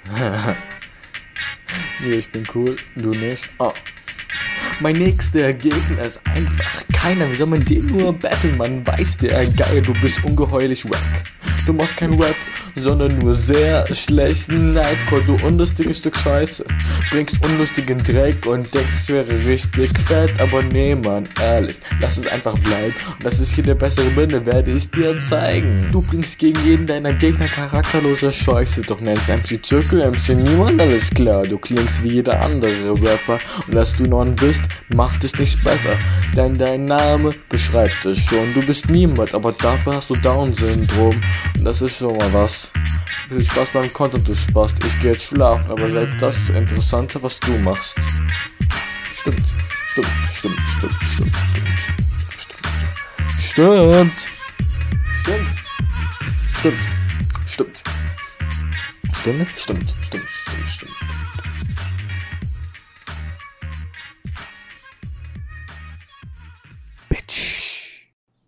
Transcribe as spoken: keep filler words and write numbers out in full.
Nee, ich bin cool, du nicht. Oh. Mein nächster Gegner ist einfach keiner. Wie soll man den nur battlen? Man weiß der geil, du bist ungeheuerlich wack. Du machst kein Rap, sondern nur sehr schlechten Nightcore. Du unlustiges Stück Scheiße. Bringst unlustigen Dreck und denkst, es wäre richtig fett. Aber nee, Mann, ehrlich, lass es einfach bleiben. Und dass ich hier der Bessere bin, werde ich dir zeigen. Du bringst gegen jeden deiner Gegner charakterlose Scheiße. Doch nennst M C Zirkel, M C Niemand, alles klar. Du klingst wie jeder andere Rapper. Und dass du Non bist, macht es nicht besser. Denn dein Name beschreibt es schon. Du bist niemand, aber dafür hast du Down-Syndrom. Und das ist schon mal was. Viel Spaß beim Content, du Spaß. Ich geh jetzt schlafen, aber selbst das ist interessante, was du machst. Stimmt, stimmt, stimmt, stimmt, stimmt, stimmt, stimmt, stimmt, stimmt, stimmt, stimmt, stimmt, stimmt, stimmt, stimmt, stimmt, stimmt, stimmt.